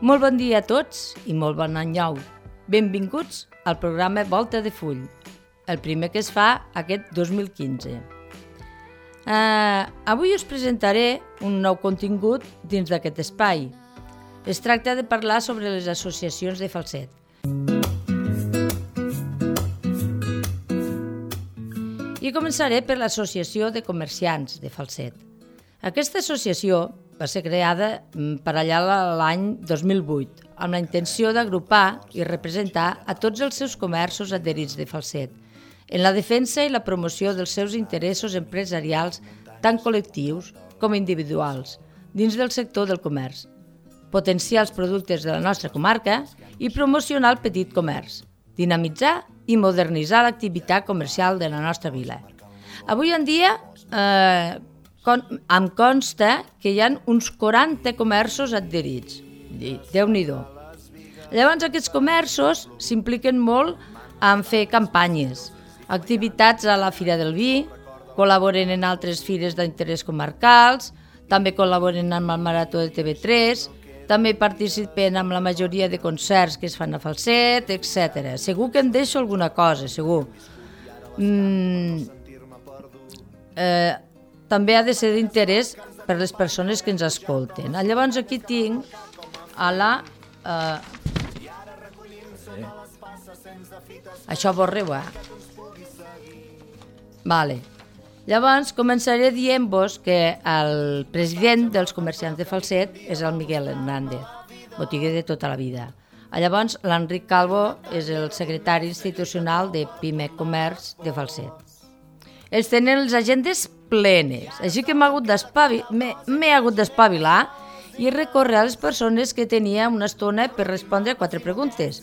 Molt bon dia a tots i molt bon any nou. Benvinguts al programa Volta de Full, el primer que es fa aquest 2015. Avui us presentaré un nou contingut dins d'aquest espai. Es tracta de parlar sobre les associacions de falset. I començaré per l'Associació de Comerciants de Falset. Aquesta associació va ser creada per allà l'any 2008 amb la intenció d'agrupar i representar a tots els seus comerços adherits de Falset en la defensa i la promoció dels seus interessos empresarials tant col·lectius com individuals dins del sector del comerç, potenciar els productes de la nostra comarca i promocionar el petit comerç, dinamitzar i modernitzar l'activitat comercial de la nostra vila. Avui en dia em consta que hi ha uns 40 comerços adherits. Déu-n'hi-do. Llavors aquests comerços s'impliquen molt en fer campanyes, activitats a la Fira del Vi, col·laboren en altres fires d'interès comarcals, també col·laboren amb el Marató de TV3, també participen amb la majoria de concerts que es fan a Falset, etc. Segur que em deixo alguna cosa, segur. També ha de ser d'interès per les persones que ens escolten. Llavors aquí tinc a la... Això vos reu, Vale. Llavors començaré dient-vos que el president dels comerciants de Falset és el Miguel Hernández, botiguer de tota la vida. Llavors l'Enric Calvo és el secretari institucional de Pime Comerç de Falset. Ells tenen les agendes plenes, així que m'he hagut d'espavilar i recórrer a les persones que tenia una estona per respondre a 4 preguntes.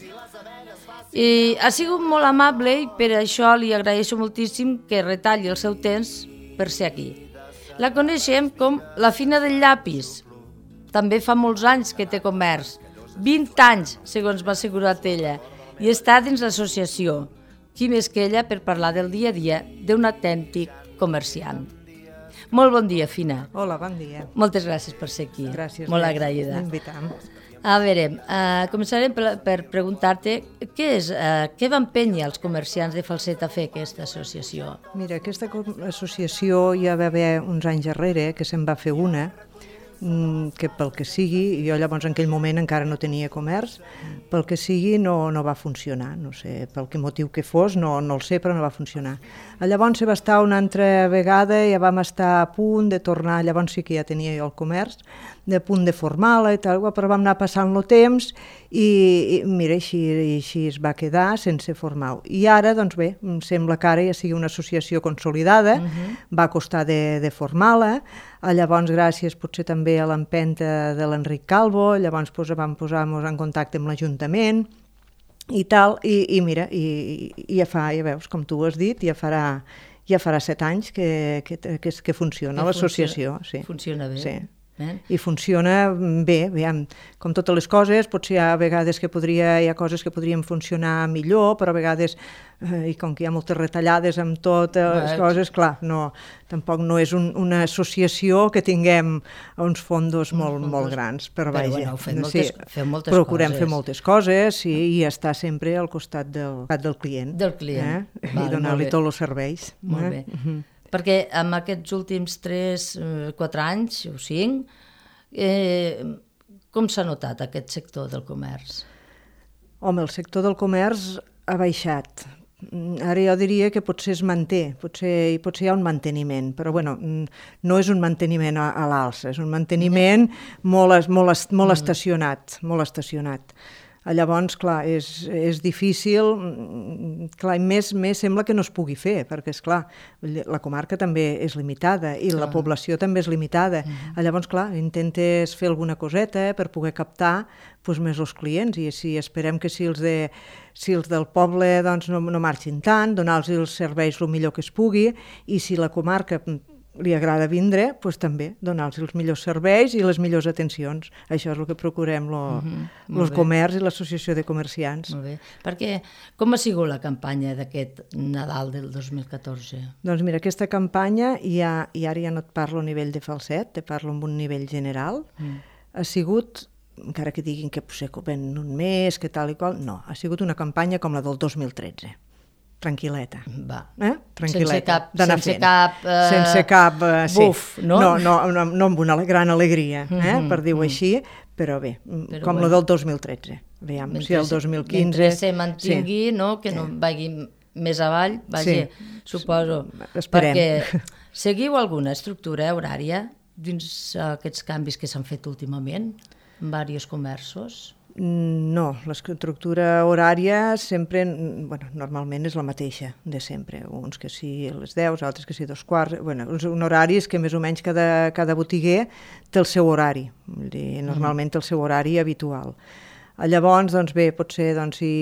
I ha sigut molt amable i per això li agraeixo moltíssim que retalli el seu temps per ser aquí. La coneixem com la Fina del Llapis. També fa molts anys que té comerç, 20 anys, segons m'ha assegurat ella, i està dins l'associació. Qui més que ella per parlar del dia a dia d'un autèntic comerciant. Molt bon dia, Fina. Hola, bon dia. Moltes gràcies per ser aquí. Gràcies. Molt agraïda. M'invitam. A veure, començarem per preguntar-te què va empènyer els comerciants de Falset a fer aquesta associació? Mira, aquesta associació ja va haver uns anys darrere que se'n va fer una, que pel que sigui, jo llavors en aquell moment encara no tenia comerç, pel que sigui no va funcionar, no sé, pel que motiu que fos, no el sé, però no va funcionar. Llavors se va estar una altra vegada, ja vam estar a punt de tornar, llavors sí que ja tenia jo el comerç, de punt de formar-la i tal, però vam anar passant el temps i mira, així es va quedar sense formar-ho. I ara, doncs bé, em sembla que ara ja sigui una associació consolidada, va costar de formar-la, llavors gràcies potser també a l'empenta de l'Enric Calvo, llavors vam posar-nos en contacte amb l'Ajuntament i tal, i mira, ja veus, com tu has dit, ja farà 7 anys que funciona l'associació. Funciona bé. Sí. I funciona bé, com totes les coses, potser hi ha vegades hi ha coses que podrien funcionar millor, però a vegades, i com que hi ha moltes retallades amb totes les coses, clar, tampoc no és una associació que tinguem uns fondos molt grans, però vaja, procurem fer moltes coses i estar sempre al costat del client. Del client. I donar-li tots els serveis. Molt bé. Perquè en aquests últims 3-4 anys o 5, com s'ha notat aquest sector del comerç? Home, el sector del comerç ha baixat. Ara jo diria que potser es manté, potser hi ha un manteniment, però bueno, no és un manteniment a l'alça, és un manteniment molt estacionat, molt estacionat. Llavors, clar, és difícil, clar, més sembla que no es pugui fer, perquè, esclar, la comarca també és limitada i la població també és limitada. Llavors, clar, intentes fer alguna coseta per poder captar més els clients i si esperem que si els del poble no marxin tant, donar-los els serveis el millor que es pugui i si la comarca li agrada vindre, doncs també donar-los els millors serveis i les millors atencions. Això és el que procurem el comerç i l'associació de comerciants. Molt bé. Perquè com ha sigut la campanya d'aquest Nadal del 2014? Doncs mira, aquesta campanya, i ara ja no et parlo a nivell de Falset, te parlo en un nivell general, ha sigut encara que diguin que potser ven un mes, que tal i qual, no, ha sigut una campanya com la del 2013. Tranquil·leta. Tranquil·leta. Sense cap buf, no? No amb una gran alegria, per dir-ho així, però bé, com la del 2013. Veiem, si el 2015... Mentre se mantingui, que no vagi més avall, suposo. Esperem. Perquè seguiu alguna estructura horària dins aquests canvis que s'han fet últimament en diversos comerços? No, l'estructura horària sempre, normalment és la mateixa de sempre, uns que sí a les 10, altres que sí a 2:15, un horari és que més o menys cada botiguer té el seu horari, normalment té el seu horari habitual. Llavors, doncs bé, potser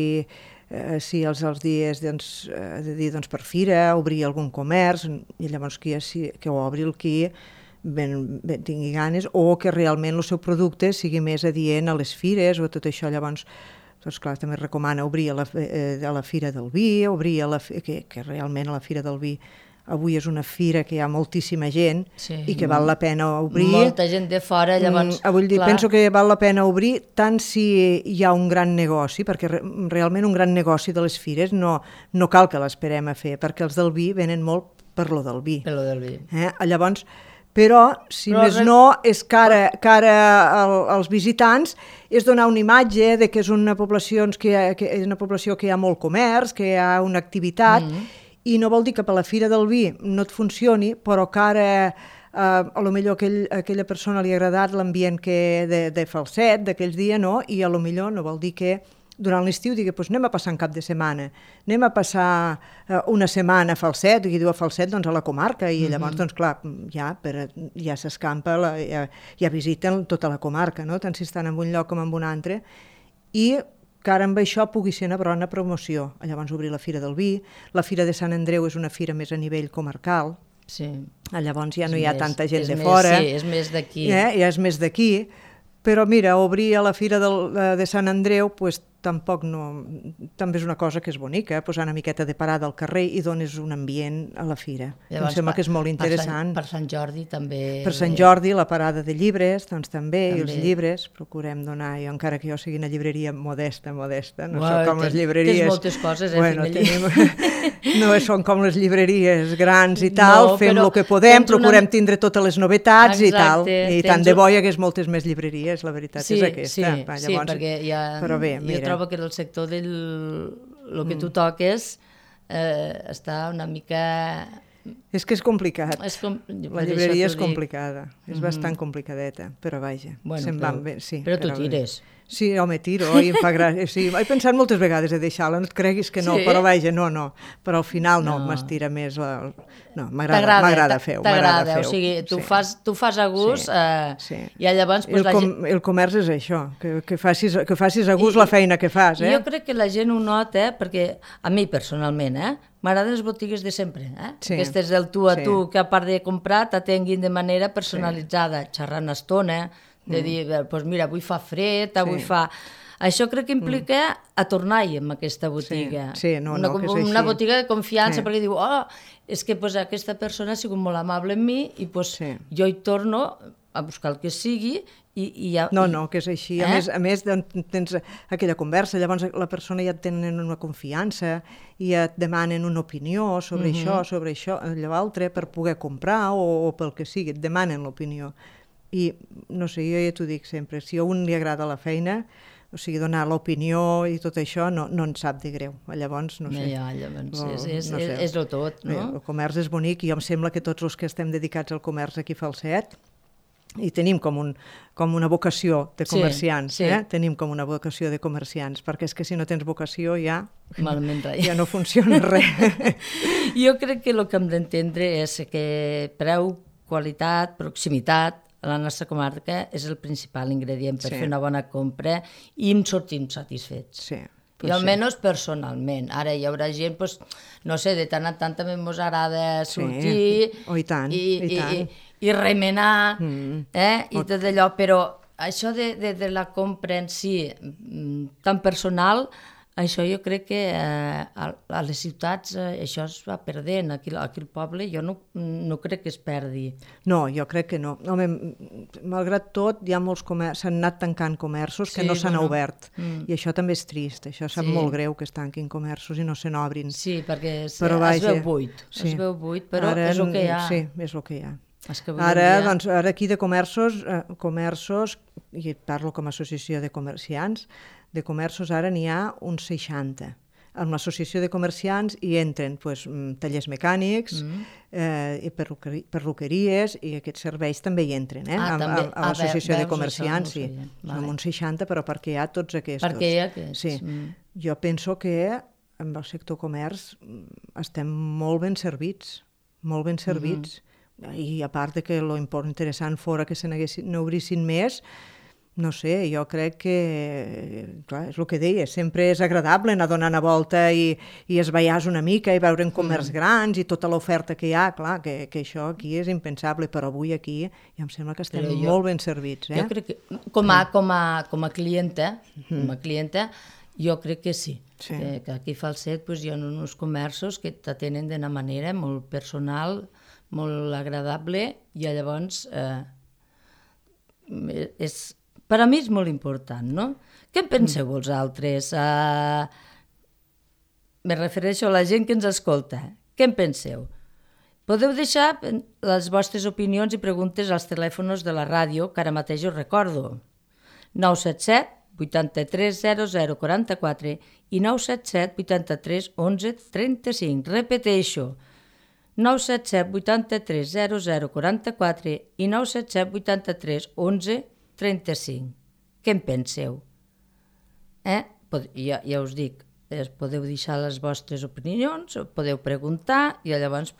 si els dies de dir per fira, obrir algun comerç, i llavors que obri el qui tingui ganes, o que realment el seu producte sigui més adient a les fires o tot això. Llavors, clar, també recomana obrir a la Fira del Vi, que realment a la Fira del Vi avui és una fira que hi ha moltíssima gent i que val la pena obrir. Molta gent de fora, llavors... Penso que val la pena obrir tant si hi ha un gran negoci, perquè realment un gran negoci de les fires no cal que l'esperem a fer, perquè els del vi venen molt per lo del vi. Per lo del vi. Llavors, però, si més no, és cara als visitants, és donar una imatge de que és una població que hi ha molt comerç, que hi ha una activitat, i no vol dir que per la Fira del Vi no et funcioni, però que ara a lo millor a aquella persona li ha agradat l'ambient de Falset d'aquells dies, i a lo millor no vol dir que durant l'estiu digui, anem a passar un cap de setmana, anem a passar una setmana a Falset, qui diu a Falset, doncs a la comarca, i llavors, doncs clar, ja s'escampa, ja visiten tota la comarca, tant si estan en un lloc com en un altre, i que ara amb això pugui ser una bona promoció. Llavors obrir la Fira del Vi, la Fira de Sant Andreu és una fira més a nivell comarcal, llavors ja no hi ha tanta gent de fora. Sí, és més d'aquí. Ja és més d'aquí, però mira, obrir a la Fira de Sant Andreu, tampoc no... També és una cosa que és bonica, posar una miqueta de parada al carrer i dones un ambient a la fira. Em sembla que és molt interessant. Per Sant Jordi també... Per Sant Jordi, la parada de llibres, doncs també, i els llibres procurem donar, encara que jo sigui una llibreria modesta, no són com les llibreries... Tens moltes coses, No són com les llibreries grans i tal, fem el que podem, procurem tindre totes les novetats i tal, i tant de bo hi hagués moltes més llibreries, la veritat és aquesta. Sí, perquè però bé, mira, trobo que el sector del que tu toques està una mica... És que és complicat. La llibreria és complicada, és bastant complicadeta, però vaja, se'n van bé. Però tu tires. Sí, home, tiro, i em fa gràcia. Sí, he pensat moltes vegades a deixar-la, no et creguis que no, però vaja, no. Però al final no, m'estira més... No, m'agrada fer-ho. T'agrada, o sigui, tu fas a gust i llavors... El comerç és això, que facis a gust la feina que fas. Jo crec que la gent ho nota, perquè a mi personalment, m'agraden les botigues de sempre. Aquestes del tu a tu, que a part de comprar t'atenguin de manera personalitzada, xerrant una estona, de dir, doncs mira, avui fa fred, avui fa... Això crec que implica a tornar-hi amb aquesta botiga. Una botiga de confiança, perquè diu, és que aquesta persona ha sigut molt amable amb mi i jo hi torno a buscar el que sigui i ja... No, que és així. A més, tens aquella conversa, llavors la persona ja et tenen una confiança i et demanen una opinió sobre això, allò altre, per poder comprar o pel que sigui, et demanen l'opinió. I, no sé, jo ja t'ho dic sempre, si a un li agrada la feina, o sigui, donar l'opinió i tot això no en sap de greu. Llavors, no sé. És el tot, no? El comerç és bonic i em sembla que tots els que estem dedicats al comerç aquí a Falset i tenim com una vocació de comerciants, tenim com una vocació de comerciants, perquè és que si no tens vocació ja no funciona res. Jo crec que el que hem d'entendre és que preu, qualitat, proximitat, a la nostra comarca és el principal ingredient per fer una bona compra i en sortim satisfets. Jo almenys personalment. Ara hi haurà gent, no sé, de tant en tant també ens agrada sortir i remenar i tot allò, però això de la compra en si tan personal Això jo crec que a les ciutats això es va perdent. Aquí al poble jo no crec que es perdi. No, jo crec que no. Home, malgrat tot, hi ha molts s'han anat tancant comerços que no s'han obert. I això també és trist. Això sap molt greu que es tanquin comerços i no se n'obrin. Sí, perquè es veu buit. Es veu buit, però és el que hi ha. Sí, és el que hi ha. Ara aquí de comerços, i parlo com a associació de comerciants, de comerços ara n'hi ha uns 60. Amb l'associació de comerciants hi entren tallers mecànics, perruqueries, i aquests serveis també hi entren. A l'associació de comerciants, sí. Som uns 60, però perquè hi ha tots aquests. Perquè hi ha aquests. Sí. Jo penso que amb el sector comerç estem molt ben servits, molt ben servits. I a part de que lo interessant fora que se n'obrissin més, no sé, jo crec que, clar, és el que deia, sempre és agradable anar donant a volta i esvaiar una mica i veure en comerç grans i tota l'oferta que hi ha, clar, que això aquí és impensable, però avui aquí ja em sembla que estem molt ben servits. Jo crec que, com a clienta, jo crec que sí. Que aquí a Falset hi ha uns comerços que t'atenen d'una manera molt personal, molt agradable, i llavors per a mi és molt important, no? Què en penseu vosaltres? Me refereixo a la gent que ens escolta. Què en penseu? Podeu deixar les vostres opinions i preguntes als telèfons de la ràdio, que ara mateix us recordo. 977 83 00 44 i 977 83 11 35. Repeteixo, 977 83 00 44 i 977 83 11 35. Què en penseu? Ja us dic, podeu deixar les vostres opinions, podeu preguntar i llavors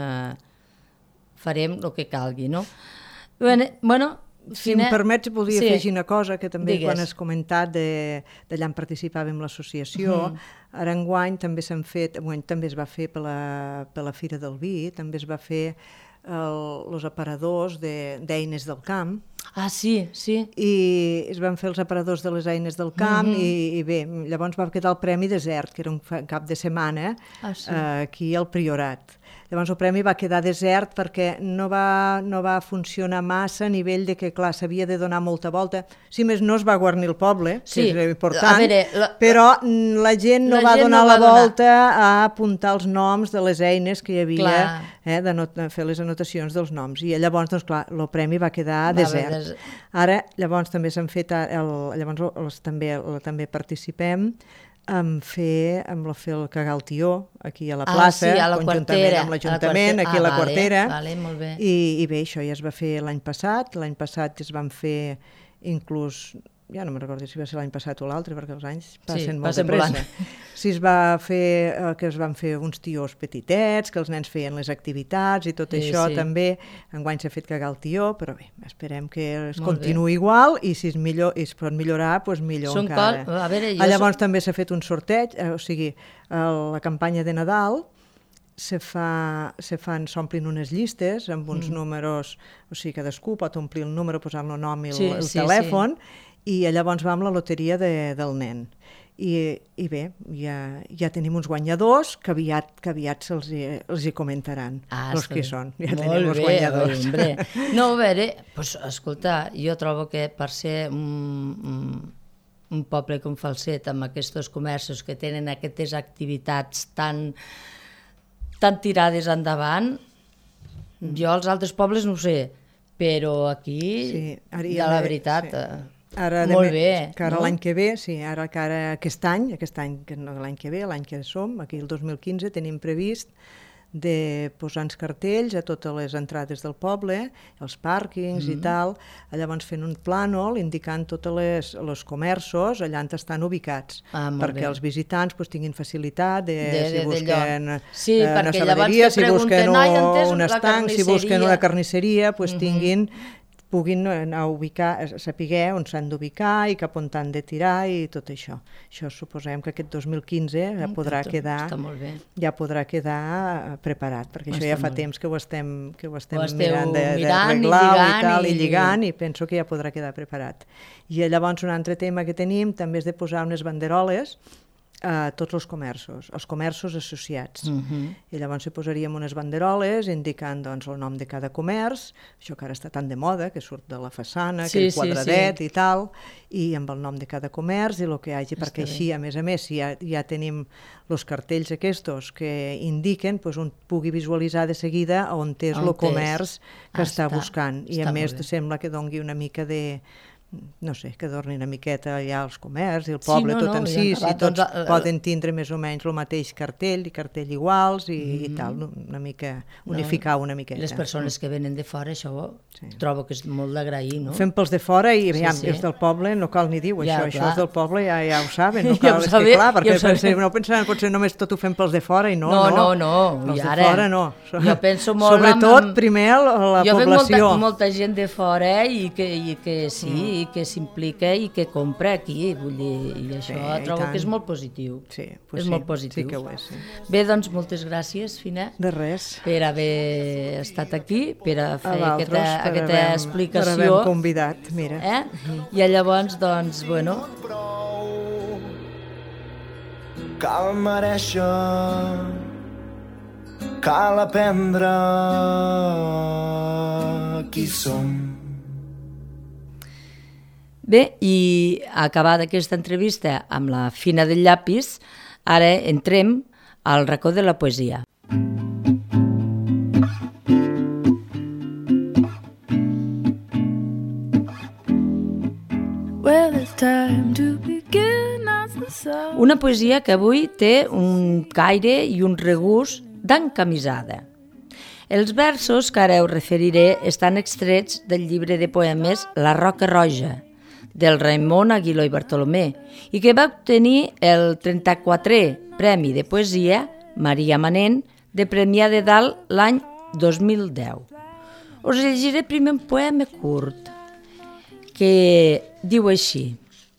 farem el que calgui, no? Bueno, si em permets, volia afegir una cosa que també quan has comentat d'allà on participàvem l'associació, ara enguany també també es va fer per la Fira del Vi, també es va fer els aparadors d'eines del camp. Ah, sí. I es van fer els aparadors de les eines del camp i bé, llavors va quedar el Premi Desert, que era un cap de setmana aquí al Priorat. Llavors el premi va quedar desert perquè no va funcionar massa a nivell de que, clar, s'havia de donar molta volta. Si més no, es va guarnir el poble, que és important, però la gent no va donar la volta a apuntar els noms de les eines que hi havia, de fer les anotacions dels noms. I llavors, doncs, clar, el premi va quedar desert. Ara, llavors, també s'han fet, llavors també participem amb fer el cagar el tió aquí a la plaça, conjuntament amb l'Ajuntament, aquí a la Quartera. I bé, això ja es va fer l'any passat es van fer inclús, ja no me'n recordo si va ser l'any passat o l'altre, perquè els anys passen molt de pressa. Sí, es va fer que es van fer uns tios petitets, que els nens feien les activitats i tot això també. Enguany s'ha fet cagar el tió, però bé, esperem que es continuï igual i si es pot millorar, doncs millor encara. Llavors també s'ha fet un sorteig, o sigui, la campanya de Nadal s'omplin unes llistes amb uns números, o sigui, cadascú pot omplir el número, posar-ne el nom i el telèfon, i llavors va amb la loteria del nen. I bé, ja tenim uns guanyadors que aviat els hi comentaran, els que són. Ja tenim els guanyadors. No, a veure, escolta, jo trobo que per ser un poble com Falset, amb aquests comerços que tenen aquestes activitats tan tirades endavant, jo als altres pobles no ho sé, però aquí, de la veritat... Molt bé. Ara l'any que ve, ara aquest any, l'any que ve, l'any que som, aquí el 2015, tenim previst de posar uns cartells a totes les entrades del poble, els pàrquings i tal, llavors fent un plànol indicant tots els comerços allà on estan ubicats, perquè els visitants tinguin facilitat si busquen una sabateria, si busquen un estanc, si busquen una carnisseria, puguin saber on s'han d'ubicar i cap on han de tirar i tot això. Això suposem que aquest 2015 ja podrà quedar preparat, perquè això ja fa temps que ho estem mirant d'arreglar i lligant, i penso que ja podrà quedar preparat. I llavors un altre tema que tenim també és de posar unes banderoles a tots els comerços associats. I llavors hi posaríem unes banderoles indicant doncs, el nom de cada comerç, això que ara està tan de moda, que surt de la façana, aquell quadradet i tal, i amb el nom de cada comerç i el que hi hagi, perquè així, a més, si ja tenim els cartells aquests que indiquen, doncs un pugui visualitzar de seguida on és el comerç que està buscant. I a més sembla que doni una mica de... no sé, que dormin una miqueta ja els comerç i el poble tot en si, i tots poden tindre més o menys el mateix cartell i cartell iguals i tal, una mica, unificar una miqueta. Les persones que venen de fora, això trobo que és molt d'agrair, no? Ho fem pels de fora i és del poble, no cal ni dir això és del poble, ja ho saben, no cal, és que clar, perquè no pensaran, potser només tot ho fem pels de fora i no, els de fora no. Jo penso molt sobretot primer la població. Jo veig molta gent de fora i que sí, i que s'implica i que compra aquí, vull dir, i això trobo que és molt positiu. Sí, és molt positiu. Sí que ho és. Bé, doncs, moltes gràcies, Fina. De res. Per haver estat aquí, per a fer aquesta explicació. Per haver convidat, mira. I llavors, doncs, bueno... Cal mereixer, cal aprendre qui som. Bé, i acabada aquesta entrevista amb la Fina del Llapis, ara entrem al racó de la poesia. Una poesia que avui té un caire i un regust d'encamisada. Els versos que ara us referiré estan extrets del llibre de poemes La Roca Roja, del Raimon Aguiló i Bartolomé, i que va obtenir el 34è Premi de Poesia Maria Manent de Premià de Dalt l'any 2010. Us llegiré primer un poema curt que diu així: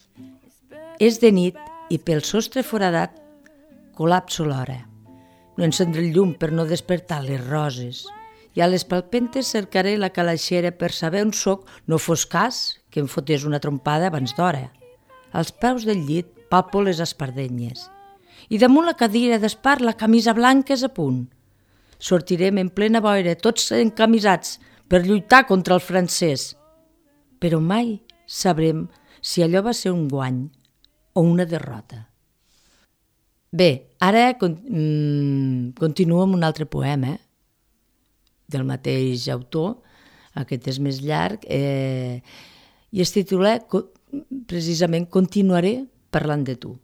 és de nit i pel sostre foradat col·lapso l'hora. No encendré el llum per no despertar les roses i a les palpentes cercaré la calaixera per saber on soc, no fos cas que em fotés una trompada abans d'hora. Als peus del llit palpo les espardenyes i damunt la cadira d'espar la camisa blanca és a punt. Sortirem en plena boira, tots encamisats, per lluitar contra el francès. Però mai sabrem si allò va ser un guany o una derrota. Bé, ara continuo amb un altre poema del mateix autor, aquest és més llarg, i es titula precisament Continuaré parlant de tu.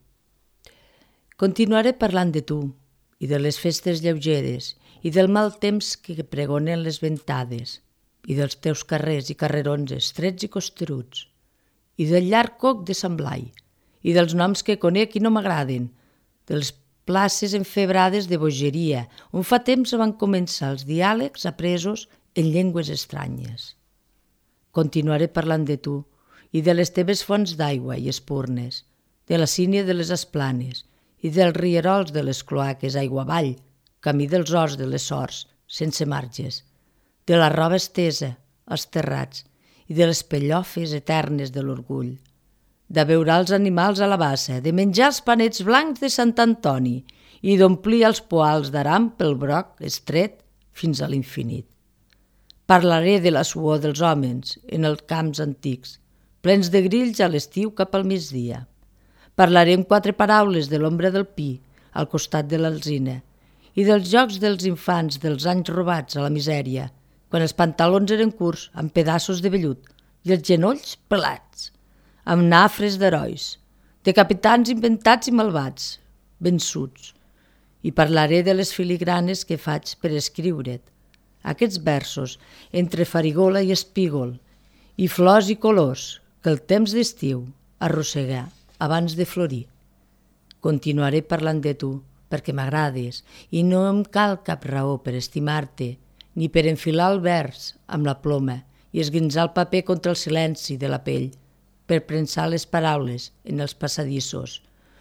Continuaré parlant de tu i de les festes lleugeres i del mal temps que pregonen les ventades i dels teus carrers i carrerons estrets i costeruts i del llarg coc de Sant Blai i dels noms que conec i no m'agraden, de les places enfebrades de bogeria on fa temps van començar els diàlegs apresos en llengües estranyes. Continuaré parlant de tu i de les teves fonts d'aigua i espurnes, de la sínia de les esplanes i dels rierols de les cloaques aigua avall, camí dels horts de les sorts, sense marges, de la roba estesa, als terrats i de les pellofes eternes de l'orgull, de beurar els animals a la bassa, de menjar els panets blancs de Sant Antoni i d'omplir els poals d'aram pel broc estret fins a l'infinit. Parlaré de la suor dels homes en els camps antics, plens de grills a l'estiu cap al migdia. Parlaré en 4 paraules de l'ombra del pi al costat de l'alzina i dels jocs dels infants dels anys robats a la misèria, quan els pantalons eren curts amb pedaços de vellut i els genolls pelats, amb nafres d'herois, de capitans inventats i malvats, vençuts. I parlaré de les filigranes que faig per escriure't, aquests versos entre farigola i espígol, i flors i colors que el temps d'estiu arrossega abans de florir. Continuaré parlant de tu perquè m'agrades i no em cal cap raó per estimar-te ni per enfilar el vers amb la ploma i esguinçar el paper contra el silenci de la pell per prensar les paraules en els passadissos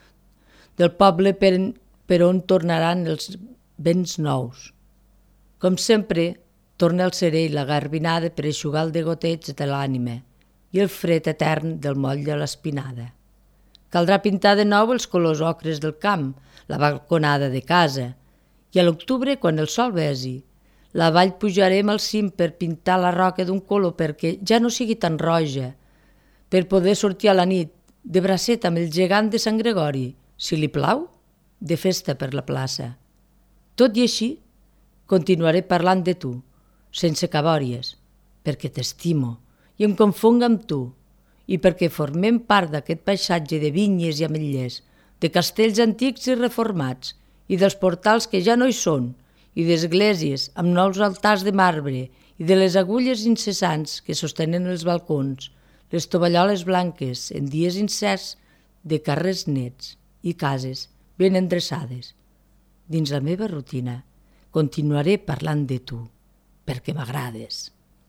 del poble per on tornaran els vents nous. Com sempre, torna el serè i la garbinada per eixugar el degoteig de l'ànima i el fred etern del moll de l'espinada. caldrà pintar de nou els colors ocres del camp, la balconada de casa. I a l'octubre, quan el sol vesi, la vall pujarem al cim per pintar la roca d'un color perquè ja no sigui tan roja, per poder sortir a la nit de bracet amb el gegant de Sant Gregori, si li plau, de festa per la plaça. Tot i així, continuaré parlant de tu, sense cabòries, perquè t'estimo i em confonc amb tu, i perquè formem part d'aquest paisatge de vinyes i ametllers, de castells antics i reformats, i dels portals que ja no hi són, i d'esglésies amb nous altars de marbre, i de les agulles incessants que sostenen els balcons, les tovalloles blanques en dies incerts de carrers nets i cases ben endreçades. Dins la meva rutina continuaré parlant de tu, perquè m'agrades.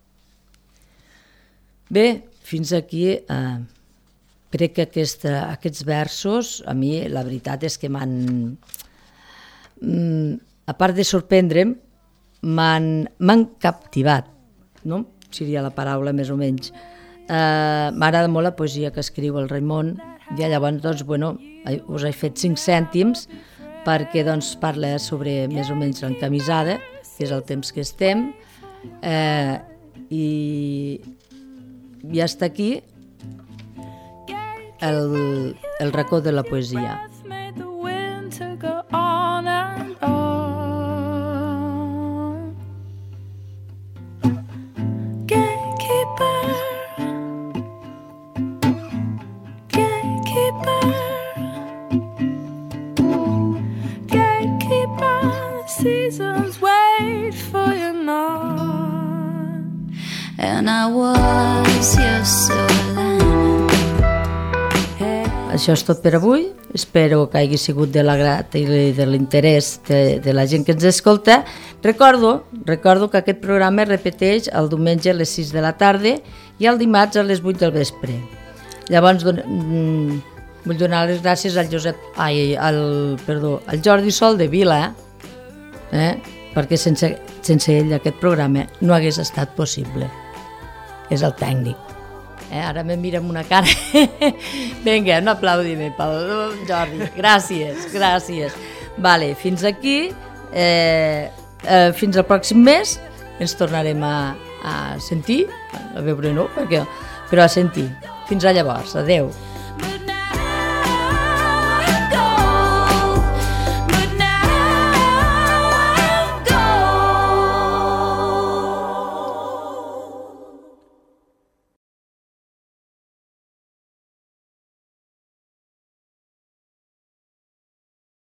Bé, fins aquí crec que aquests versos, a mi la veritat és que m'han, a part de sorprendre'm, m'han captivat, no? Seria la paraula més o menys. M'agrada molt la poesia que escriu el Raimon, i llavors doncs, us he fet 5 cèntims perquè doncs, parla sobre més o menys l'encamisada, que és el temps que estem, i hasta aquí el racó de la poesia. Seasons wait for you not, and I was your silver lining. Això és tot per avui. Espero que hagi sigut de l'agrat i de l'interès de la gent que ens escolta. Recordo que aquest programa es repeteix el diumenge a les 6 de la tarda i el dimarts a les 8 del vespre. Llavors vull donar les gràcies al Jordi Sol de Vila, perquè sense ell aquest programa no hagués estat possible. És el tècnic. Ara me mira amb una cara. Vinga, un aplaudiment pel Jordi. Gràcies. Vale, fins aquí. Fins al pròxim mes ens tornarem a sentir, a veure no, però a sentir. Fins a llavors. Adeu.